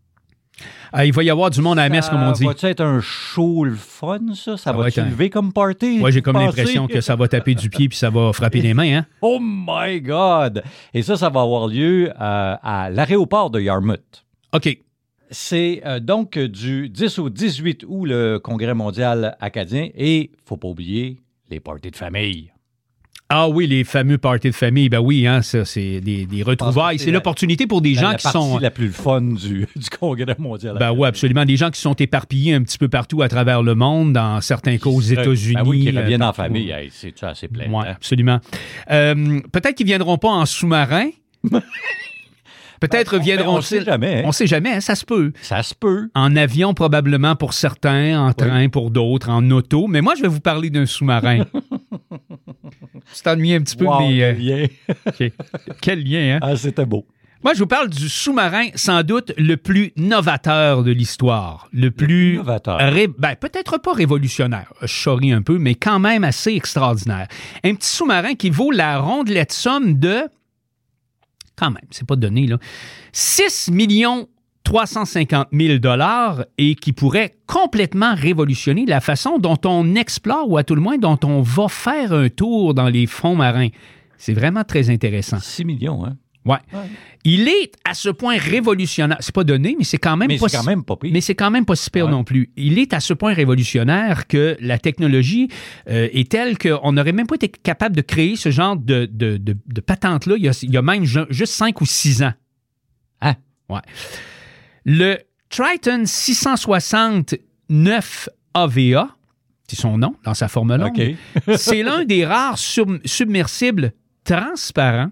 Il va y avoir du monde à la messe, comme on dit. Va-tu être un show le fun, ça? Ça va-tu lever comme party? Moi, j'ai comme l'impression que ça va taper du pied puis ça va frapper les mains. Hein? Oh my God! Et ça va avoir lieu à l'aéroport de Yarmouth. OK. C'est donc du 10 au 18 août, le Congrès mondial acadien. Et il ne faut pas oublier les parties de famille. Ah oui, les fameux parties de famille, ben oui, hein, ça, c'est des retrouvailles. C'est l'opportunité pour des gens qui sont... La partie la plus fun du Congrès mondial. Ben oui, absolument. Des gens qui sont éparpillés un petit peu partout à travers le monde, dans certains cas aux États-Unis. Ben oui, qui reviennent en famille, c'est assez plein. Oui, absolument. Peut-être qu'ils ne viendront pas en sous-marin. Peut-être viendront-ils... On ne sait jamais. Hein? On ne sait jamais, hein, ça se peut. Ça se peut. En avion, probablement, pour certains, en train pour d'autres, en auto. Mais moi, je vais vous parler d'un sous-marin. Tu t'ennuies un petit peu, mais... Quel lien. Okay. Quel lien, hein? Ah, c'était beau. Moi, je vous parle du sous-marin, sans doute le plus novateur de l'histoire. Le plus novateur. Peut-être pas révolutionnaire, je charrie un peu, mais quand même assez extraordinaire. Un petit sous-marin qui vaut la rondelette somme de... Quand même, c'est pas donné, là. 6 350 000 $ et qui pourrait complètement révolutionner la façon dont on explore, ou à tout le moins dont on va faire un tour dans les fonds marins. C'est vraiment très intéressant. 6 millions, hein? Ouais. Il est à ce point révolutionnaire. C'est pas donné, mais c'est quand même pas pire. Mais c'est quand même pas si pire non plus. Il est à ce point révolutionnaire que la technologie est telle qu'on n'aurait même pas été capable de créer ce genre de patente-là il y a même juste 5 ou 6 ans. Ah. Ouais. Le Triton 660-9 AVA, c'est son nom dans sa forme longue, c'est l'un des rares submersibles transparents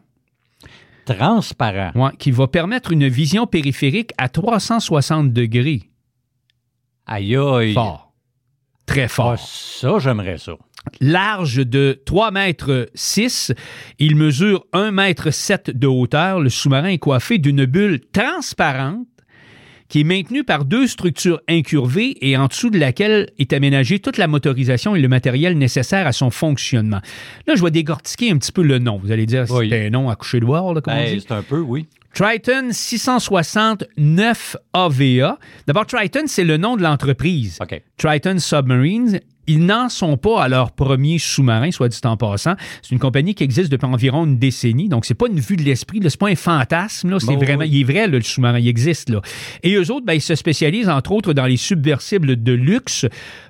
qui va permettre une vision périphérique à 360 degrés. Aïe aïe. Fort. Très fort. Ça, j'aimerais ça. Large de 3,6 mètres, il mesure 1,7 mètre de hauteur. Le sous-marin est coiffé d'une bulle transparente qui est maintenue par 2 structures incurvées et en dessous de laquelle est aménagée toute la motorisation et le matériel nécessaire à son fonctionnement. Là, je vais décortiquer un petit peu le nom. Vous allez dire, c'est un nom à coucher de voir, là, comme on dit. C'est un peu, oui. Triton 660-9 AVA. D'abord, Triton, c'est le nom de l'entreprise. OK. Triton Submarines. Ils n'en sont pas à leur premier sous-marin, soit dit en passant. C'est une compagnie qui existe depuis environ une décennie, donc c'est pas une vue de l'esprit, là, c'est pas un fantasme, là, c'est vraiment, il est vrai, là, le sous-marin, il existe. Là. Et eux autres, ils se spécialisent entre autres dans les submersibles de luxe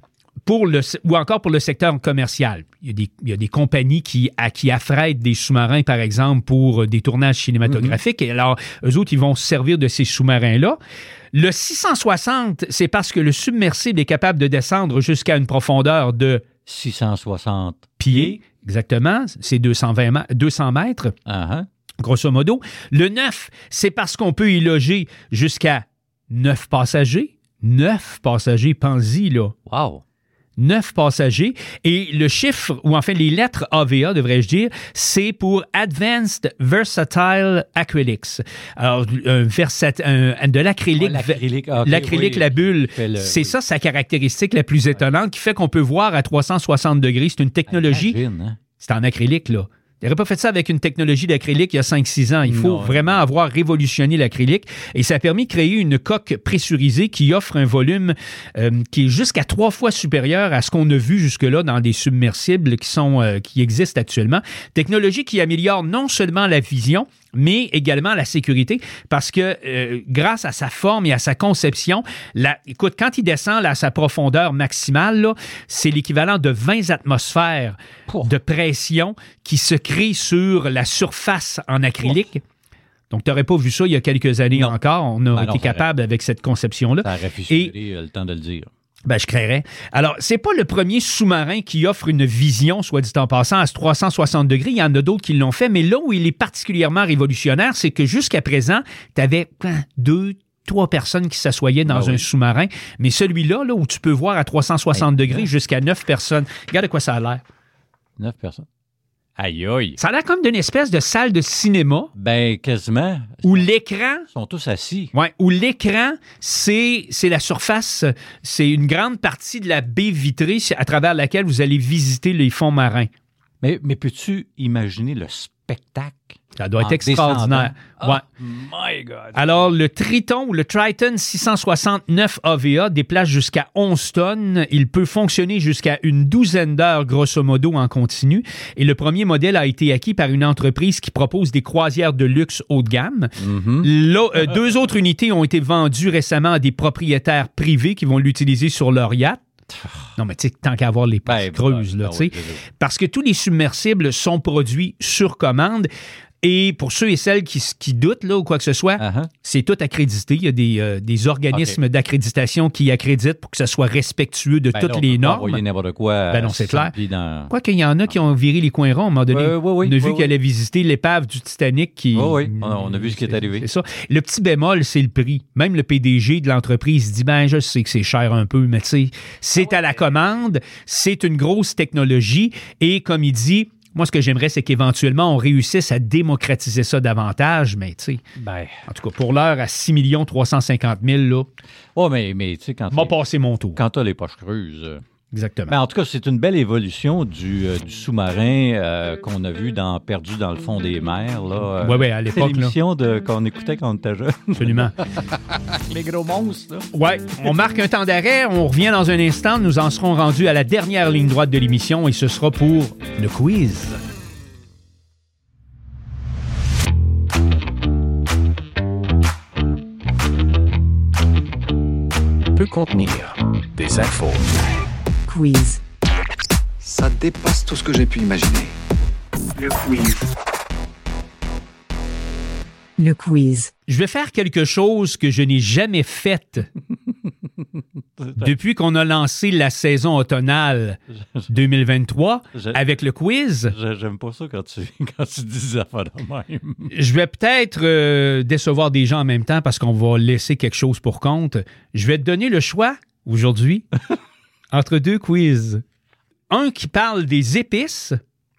ou encore pour le secteur commercial. Il y a des compagnies qui affrètent des sous-marins, par exemple, pour des tournages cinématographiques. Et alors, eux autres, ils vont se servir de ces sous-marins-là. Le 660, c'est parce que le submersible est capable de descendre jusqu'à une profondeur de 660 pieds. Exactement. C'est 200 mètres. Uh-huh. Grosso modo. Le 9, c'est parce qu'on peut y loger jusqu'à 9 passagers. 9 passagers, pense-y, là. Wow! 9 passagers. Et le chiffre, ou enfin les lettres AVA, devrais-je dire, c'est pour Advanced Versatile Acrylics. Alors, de l'acrylique. L'acrylique, la bulle. C'est ça, sa caractéristique la plus étonnante qui fait qu'on peut voir à 360 degrés. C'est une technologie. C'est en acrylique, là. Il n'aurait pas fait ça avec une technologie d'acrylique il y a 5-6 ans. Il faut vraiment avoir révolutionné l'acrylique. Et ça a permis de créer une coque pressurisée qui offre un volume qui est jusqu'à 3 fois supérieur à ce qu'on a vu jusque-là dans des submersibles qui existent actuellement. Technologie qui améliore non seulement la vision, mais également la sécurité, parce que grâce à sa forme et à sa conception, écoute, quand il descend là, à sa profondeur maximale, là, c'est l'équivalent de 20 atmosphères de pression qui se crée sur la surface en acrylique. Donc, tu n'aurais pas vu ça il y a quelques années encore. On a été capable avec cette conception-là. Ça aurait fissuré le temps de le dire. Je créerais. Alors, c'est pas le premier sous-marin qui offre une vision, soit dit en passant, à 360 degrés. Il y en a d'autres qui l'ont fait, mais là où il est particulièrement révolutionnaire, c'est que jusqu'à présent, tu avais 2-3 personnes qui s'assoyaient dans un sous-marin, mais celui-là, là, où tu peux voir à 360 degrés jusqu'à 9 personnes. Regarde de quoi ça a l'air. 9 personnes. Aïe, aïe. Ça a l'air comme d'une espèce de salle de cinéma. Quasiment. Où l'écran... Ils sont tous assis. Oui, où l'écran, c'est la surface, c'est une grande partie de la baie vitrée à travers laquelle vous allez visiter les fonds marins. Mais peux-tu imaginer le spectacle? Ça doit être extraordinaire. Oh my God! Alors, le Triton ou le Triton 669 AVA déplace jusqu'à 11 tonnes. Il peut fonctionner jusqu'à une douzaine d'heures, grosso modo, en continu. Et le premier modèle a été acquis par une entreprise qui propose des croisières de luxe haut de gamme. Là, 2 autres unités ont été vendues récemment à des propriétaires privés qui vont l'utiliser sur leur yacht. Non, mais tu sais, tant qu'à avoir les passes creuses, là, tu sais. Parce que tous les submersibles sont produits sur commande. Et pour ceux et celles qui doutent là, ou quoi que ce soit, c'est tout accrédité. Il y a des organismes d'accréditation qui accréditent pour que ce soit respectueux de toutes les normes. Envoyer n'importe quoi. Non, c'est clair. Quoi qu'il y en a qui ont viré les coins ronds à un moment donné. On a vu qu'elle allait visiter l'épave du Titanic. On a vu ce qui est arrivé. C'est ça. Le petit bémol, c'est le prix. Même le PDG de l'entreprise dit, je sais que c'est cher un peu, mais tu sais, c'est à la commande, c'est une grosse technologie. Et comme il dit, moi, ce que j'aimerais, c'est qu'éventuellement, on réussisse à démocratiser ça davantage, mais tu sais, en tout cas, pour l'heure, à 6 350 000, là, mais tu sais, quand m'a passé mon tour. Quand tu as les poches creuses. Exactement. Mais en tout cas, c'est une belle évolution du sous-marin qu'on a vu dans Perdu dans le fond des mers. Oui, à l'époque. C'est l'émission qu'on écoutait quand on était jeune. Absolument. Les gros monstres, là. Oui, on marque un temps d'arrêt. On revient dans un instant. Nous en serons rendus à la dernière ligne droite de l'émission et ce sera pour le quiz. peut contenir des infos. Quiz. Ça dépasse tout ce que j'ai pu imaginer. Le quiz. Le quiz. Je vais faire quelque chose que je n'ai jamais fait depuis qu'on a lancé la saison automnale 2023 avec le quiz. J'aime pas ça quand tu dis des affaires de même. Je vais peut-être décevoir des gens en même temps parce qu'on va laisser quelque chose pour compte. Je vais te donner le choix aujourd'hui entre deux quiz. Un qui parle des épices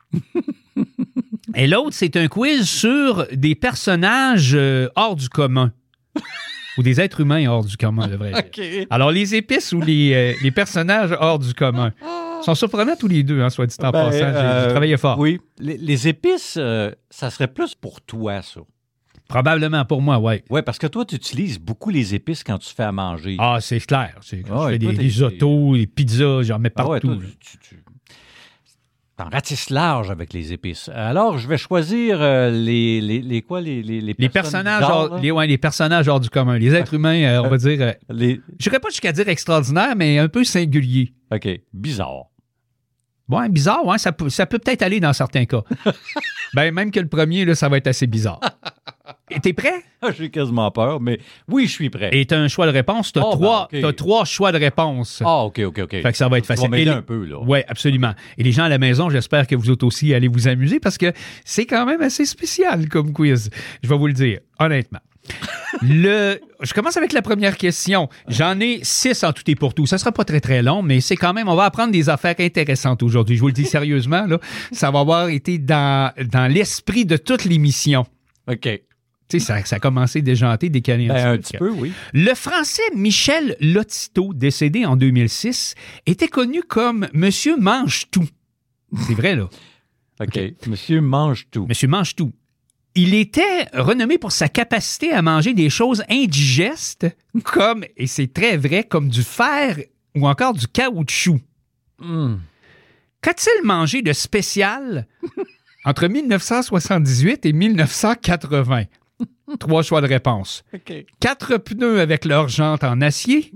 et l'autre, c'est un quiz sur des personnages hors du commun. Ou des êtres humains hors du commun, de vrai. Okay. Alors, les épices ou les personnages hors du commun sont surprenants tous les deux, hein, soit dit en passant. J'ai travaillé fort. Oui. Les épices, ça serait plus pour toi, ça. Probablement pour moi, oui. Oui, parce que toi, tu utilises beaucoup les épices quand tu fais à manger. Ah, c'est clair. Je fais des toi, risottos, des pizzas, j'en mets partout. Ah ouais, toi, t'en ratisses large avec les épices. Alors, je vais choisir les personnages les personnages hors du commun. Les êtres humains, on va dire... Je n'irais pas jusqu'à dire extraordinaire, mais un peu singulier. OK. Bizarre. Bon, bizarre, hein? Ça peut peut-être aller dans certains cas. Ben, même que le premier, là, ça va être assez bizarre. Et t'es prêt? J'ai quasiment peur, mais oui, je suis prêt. Et t'as un choix de réponse. T'as trois choix de réponse. Ah, OK. Fait que ça va être facile. Tu vas m'aider un peu, là. Oui, absolument. Et les gens à la maison, j'espère que vous autres aussi allez vous amuser parce que c'est quand même assez spécial comme quiz. Je vais vous le dire, honnêtement. Je commence avec la première question. J'en ai 6 en tout et pour tout. Ça sera pas très, très long, mais c'est quand même... On va apprendre des affaires intéressantes aujourd'hui. Je vous le dis sérieusement, là. Ça va avoir été dans l'esprit de toute l'émission. OK. Tu sais, ça a commencé déjanté, décalé un petit peu, oui. Le Français Michel Lotito, décédé en 2006, était connu comme Monsieur Mange-Tout. C'est vrai, là. OK. Monsieur Mange-Tout. Monsieur Mange-Tout. Il était renommé pour sa capacité à manger des choses indigestes, comme, et c'est très vrai, comme du fer ou encore du caoutchouc. Qu'a-t-il mangé de spécial entre 1978 et 1980? 3 choix de réponse. Okay. 4 pneus avec leur jante en acier.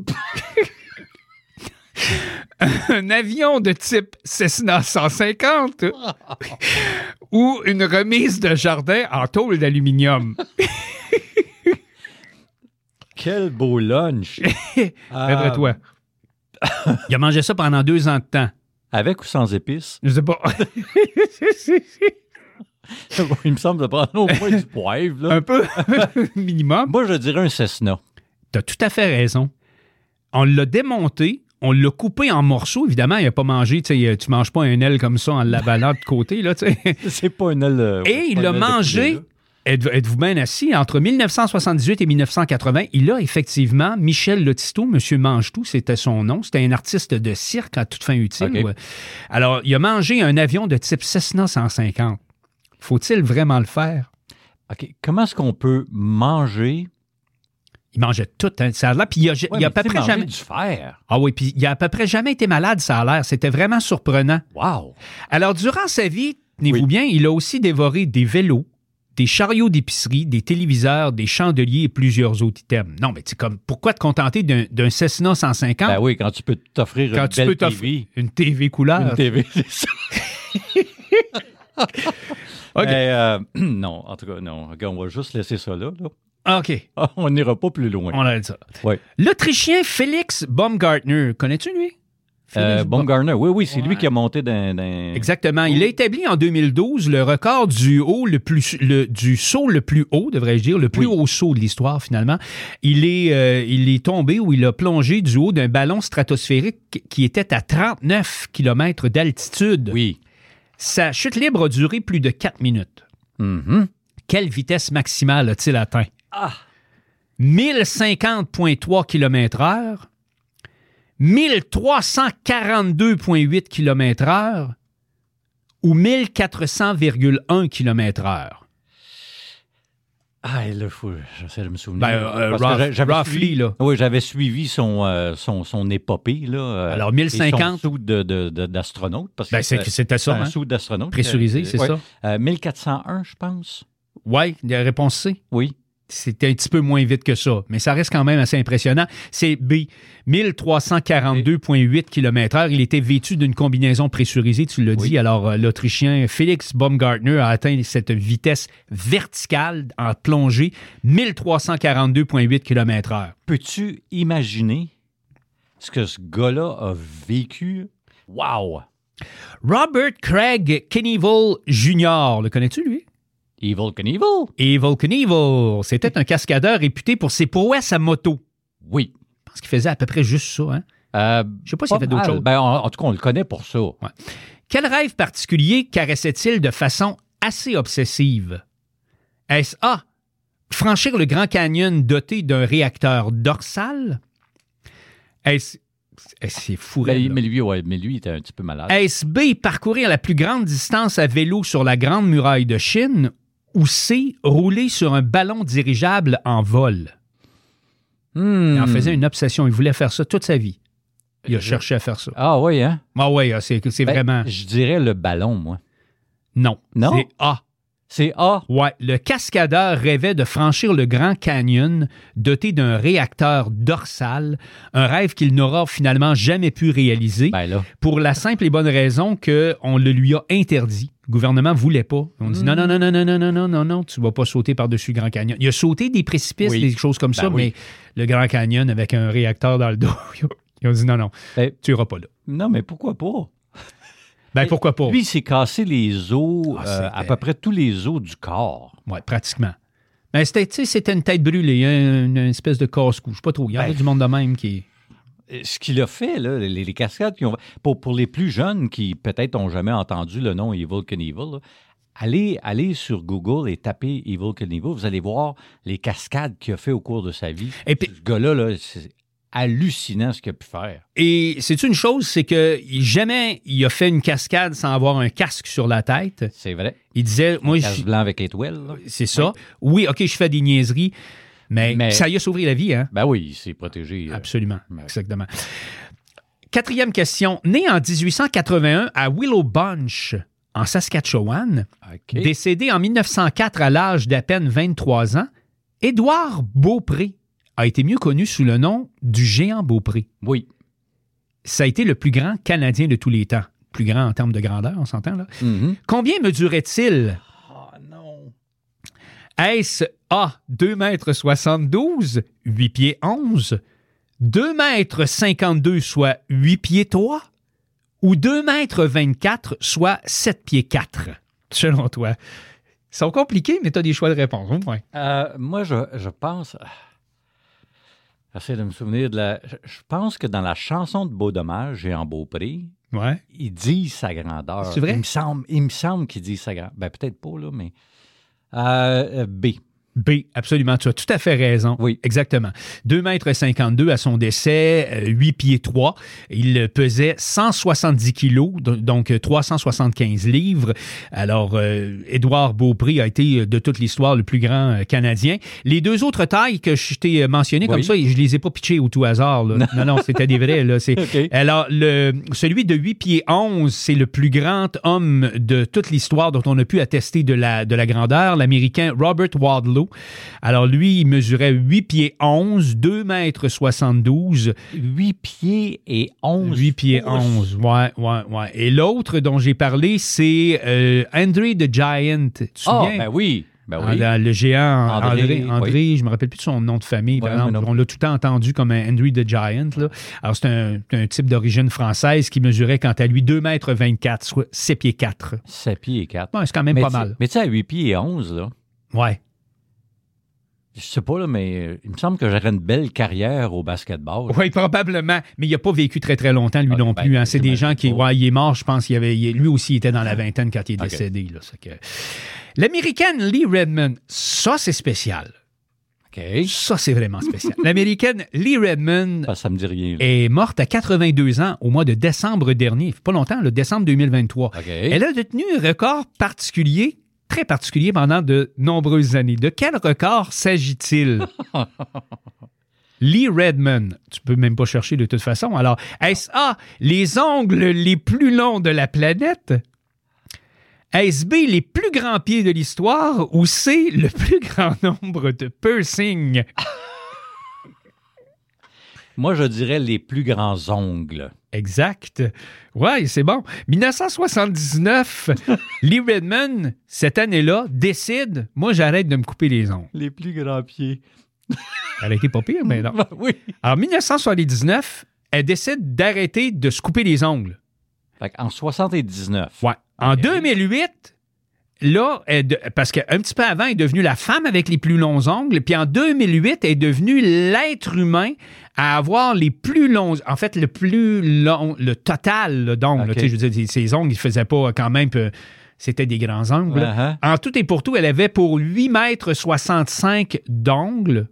Un avion de type Cessna 150 ou une remise de jardin en tôle d'aluminium. Quel beau lunch! Rêve-toi. Il a mangé ça pendant 2 ans de temps. Avec ou sans épices? Je sais pas. Il me semble de prendre au moins du poivre. Là. Un peu minimum. Moi, je dirais un Cessna. Tu as tout à fait raison. On l'a démonté. On l'a coupé en morceaux, évidemment. Il n'a pas mangé, tu manges pas un aile comme ça en l'avalant de côté. Là, c'est pas une aile. Et il l'a mangé, êtes-vous bien assis, entre 1978 et 1980, il a effectivement, Michel Lotito, Monsieur Mange-Tout, c'était son nom. C'était un artiste de cirque à toute fin utile. Okay. Ouais. Alors, il a mangé un avion de type Cessna 150. Faut-il vraiment le faire? OK. Comment est-ce qu'on peut manger... Il mangeait tout, hein, ça a l'air. Puis il a à peu près jamais. Du fer. Ah oui, puis il a à peu près jamais été malade, ça a l'air. C'était vraiment surprenant. Wow. Alors, durant sa vie, tenez-vous bien, il a aussi dévoré des vélos, des chariots d'épicerie, des téléviseurs, des chandeliers et plusieurs autres items. Non, mais c'est comme, pourquoi te contenter d'un Cessna 150? Ben oui, quand tu peux t'offrir une belle TV. Une TV couleur. Une TV, c'est ça. OK. Mais, non, en tout cas, non. Okay, on va juste laisser ça là. OK. On n'ira pas plus loin. On a dit ça. Ouais. L'Autrichien Félix Baumgartner, connais-tu lui? Baumgartner, oui, c'est lui qui a monté d'un... Exactement. Il a établi en 2012 le record du saut le plus haut, devrais-je dire, le plus haut saut de l'histoire, finalement. Il est tombé ou il a plongé du haut d'un ballon stratosphérique qui était à 39 km d'altitude. Oui. Sa chute libre a duré plus de 4 minutes. Mm-hmm. Quelle vitesse maximale a-t-il atteint? 1050,3 km/h, 1342,8 km/h ou 1400,1 km/h? Ah, là, j'essaie de me souvenir. Roughly, là. Oui, j'avais suivi son épopée, là. Alors, 1050. Son saut d'astronaute. C'était ça, un saut d'astronaute. Pressurisé, c'est ça. 1401, je pense. Oui, réponse C. Oui. c'était un petit peu moins vite que ça, mais ça reste quand même assez impressionnant. C'est B, 1342,8 km/h. Il était vêtu d'une combinaison pressurisée, tu l'as dit. Alors, l'Autrichien Felix Baumgartner a atteint cette vitesse verticale en plongée, 1342,8 km/h. Peux-tu imaginer ce que ce gars-là a vécu? Wow! Robert Craig Knievel Jr., le connais-tu, lui? Evel Knievel? Evel Knievel. C'était un cascadeur réputé pour ses prouesses à moto. Oui. Je pense qu'il faisait à peu près juste ça. Hein? Je ne sais pas s'il fait d'autres choses. Ben, en tout cas, on le connaît pour ça. Ouais. Quel rêve particulier caressait-il de façon assez obsessive? Est-ce A, franchir le Grand Canyon doté d'un réacteur dorsal? Est-ce c'est fou. Mais lui, il était un petit peu malade. Est-ce B, parcourir la plus grande distance à vélo sur la Grande Muraille de Chine? Ou C, rouler sur un ballon dirigeable en vol? Il en faisait une obsession. Il voulait faire ça toute sa vie. Il a cherché à faire ça. Ah oui, hein? Ah oui, c'est vraiment... Je dirais le ballon, moi. Non. C'est A. C'est A? Oui. Le cascadeur rêvait de franchir le Grand Canyon doté d'un réacteur dorsal, un rêve qu'il n'aura finalement jamais pu réaliser, pour la simple et bonne raison qu'on le lui a interdit. Le gouvernement ne voulait pas. On dit non, tu ne vas pas sauter par-dessus le Grand Canyon. Il a sauté des précipices, des choses comme ça, mais le Grand Canyon avec un réacteur dans le dos, ils ont dit non, tu n'iras pas là. Non, mais pourquoi pas? Pourquoi pas? Lui, il s'est cassé les os, à peu près tous les os du corps. Oui, pratiquement. Mais c'était une tête brûlée, une espèce de casse-cou. Je ne sais pas trop. Il y a du monde de même qui... Ce qu'il a fait, là, les cascades, pour les plus jeunes qui peut-être n'ont jamais entendu le nom Evel Knievel, allez sur Google et tapez Evel Knievel. Vous allez voir les cascades qu'il a fait au cours de sa vie. Et puis, ce gars-là, c'est hallucinant ce qu'il a pu faire. Et c'est une chose, c'est que jamais il a fait une cascade sans avoir un casque sur la tête. C'est vrai. Il disait, moi, casque blanc avec étoile. C'est ça. Oui, OK, je fais des niaiseries, mais ça y a sauvé la vie, hein? Ben oui, il s'est protégé. Absolument, exactement. 4e question. Né en 1881 à Willow Bunch, en Saskatchewan, décédé en 1904 à l'âge d'à peine 23 ans, Édouard Beaupré a été mieux connu sous le nom du géant Beaupré. Oui. Ça a été le plus grand Canadien de tous les temps. Plus grand en termes de grandeur, on s'entend là? Mm-hmm. Combien mesurait-il? Oh non. Est-ce A, 2,72 m, 8 pieds 11, 2,52 m, soit 8 pieds 3, ou 2,24 m, soit 7 pieds 4, selon toi? Ils sont compliqués, mais tu as des choix de réponse. Moi, je pense... J'essaie de me souvenir de la... Je pense que dans la chanson de Beau Dommage, Géant Beaupré, il dit sa grandeur. C'est vrai? Il me semble qu'il dit sa grandeur. Ben, peut-être pas, là, mais... B. B, absolument. Tu as tout à fait raison. Oui. Exactement. 2,52 m à son décès, 8 pieds 3. Il pesait 170 kilos, donc 375 livres. Alors, Édouard Beaupré a été, de toute l'histoire, le plus grand Canadien. Les deux autres tailles que je t'ai mentionnées comme ça, je les ai pas pitchées au tout hasard. Là. Non, c'était des vrais. Là. Okay. Alors, celui de 8 pieds 11, c'est le plus grand homme de toute l'histoire dont on a pu attester de la grandeur, l'Américain Robert Wadlow. Alors, lui, il mesurait 8 pieds 11, 2,72 m. 8 pieds et 11 8 pieds 11, ouais. Et l'autre dont j'ai parlé, c'est Andre the Giant. Tu te souviens? Ben oui. Le géant André, je ne me rappelle plus de son nom de famille. Par exemple, on l'a tout le temps entendu comme un Andre the Giant. Là. Alors, c'est un type d'origine française qui mesurait, quant à lui, 2,24 m, soit 7 pieds 4. 7 pieds 4. Ouais, c'est quand même pas mal. Mais tu sais, à 8 pieds et 11, là... Ouais. Je sais pas, là, mais il me semble que j'aurais une belle carrière au basketball. Oui, probablement. Mais il n'a pas vécu très, très longtemps, lui non plus. Hein. C'est des gens qui... Ouais, il est mort, je pense. Lui aussi, il était dans la vingtaine quand il est décédé. Là, l'Américaine Lee Redmond, ça, c'est spécial. Ça, c'est vraiment spécial. L'Américaine Lee Redmond ça me dit rien, est morte à 82 ans au mois de décembre dernier. Pas longtemps, le décembre 2023. Elle a détenu un record particulier, très particulier pendant de nombreuses années. De quel record s'agit-il? Lee Redmond, tu peux même pas chercher de toute façon. Alors, est-ce A, les ongles les plus longs de la planète? Est-ce B, les plus grands pieds de l'histoire ou C, le plus grand nombre de piercings? Moi, je dirais les plus grands ongles. Exact. Ouais, c'est bon. 1979, Lee Redmond, cette année-là, décide, moi, j'arrête de me couper les ongles. Les plus grands pieds. Elle a été pas pire, mais non. Oui. En 1979, elle décide d'arrêter de se couper les ongles. Fait en 79. Ouais. En 2008, là, parce qu'un petit peu avant, elle est devenue la femme avec les plus longs ongles. Puis en 2008, elle est devenue l'être humain à avoir les plus longs... En fait, le plus long... Le total d'ongles. Okay. Je veux dire, ses ongles, ils ne faisaient pas quand même... C'était des grands ongles. Uh-huh. En tout et pour tout, elle avait pour 8,65 mètres d'ongles,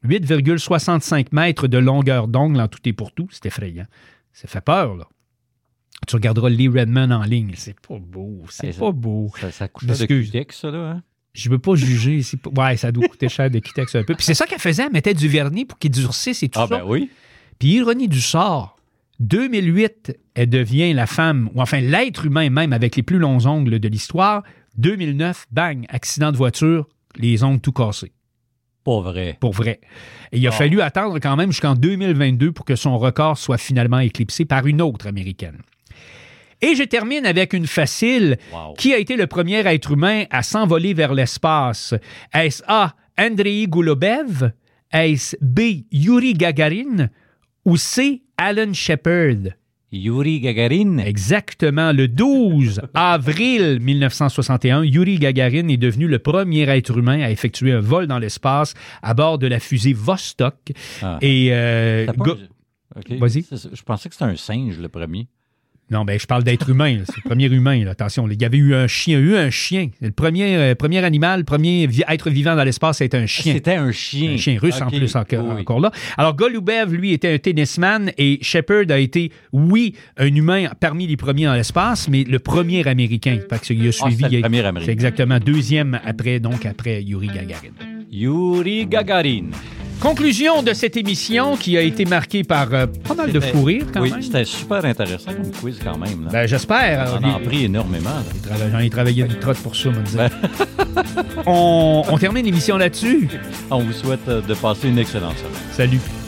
8,65 mètres de longueur d'ongles en tout et pour tout. C'est effrayant. Ça fait peur, là. Tu regarderas Lee Redmond en ligne. C'est pas beau. C'est pas beau. Ça coûte de Cutex, ça, là, hein? Je veux pas juger. Ouais, ça doit coûter cher de Cutex un peu. Puis c'est ça qu'elle faisait. Elle mettait du vernis pour qu'il durcisse et tout ça. Ah, ben oui. Puis ironie du sort, 2008, elle devient la femme, ou enfin l'être humain même avec les plus longs ongles de l'histoire. 2009, bang, accident de voiture, les ongles tout cassés. Pas vrai. Pour vrai. Et il a fallu attendre quand même jusqu'en 2022 pour que son record soit finalement éclipsé par une autre Américaine. Et je termine avec une facile. Wow. Qui a été le premier être humain à s'envoler vers l'espace? Est-ce A, Andrei Golubev? Est-ce B, Yuri Gagarin? Ou C, Alan Shepard? Yuri Gagarin. Exactement. Le 12 avril 1961, Yuri Gagarin est devenu le premier être humain à effectuer un vol dans l'espace à bord de la fusée Vostok. Ah. Et Okay. Vas-y. Je pensais que c'était un singe, le premier. Non, ben je parle d'être humain. C'est le premier humain. Là. Attention, il y avait eu un chien. Le premier animal, le premier être vivant dans l'espace, c'était un chien. C'était un chien. Un chien russe en plus encore là. Alors, Golubev, lui, était un tennisman et Shepard a été, oui, un humain parmi les premiers dans l'espace, mais le premier américain. Parce qu'il a suivi. C'est le premier américain. C'est exactement deuxième après Yuri Gagarin. Yuri Gagarin. Conclusion de cette émission qui a été marquée par pas mal de fou rire quand même. Oui, c'était super intéressant comme quiz quand même. Là. Ben, j'espère. On en a appris énormément. J'en ai travaillé une trotte pour ça, me dire. On termine l'émission là-dessus. On vous souhaite de passer une excellente semaine. Salut.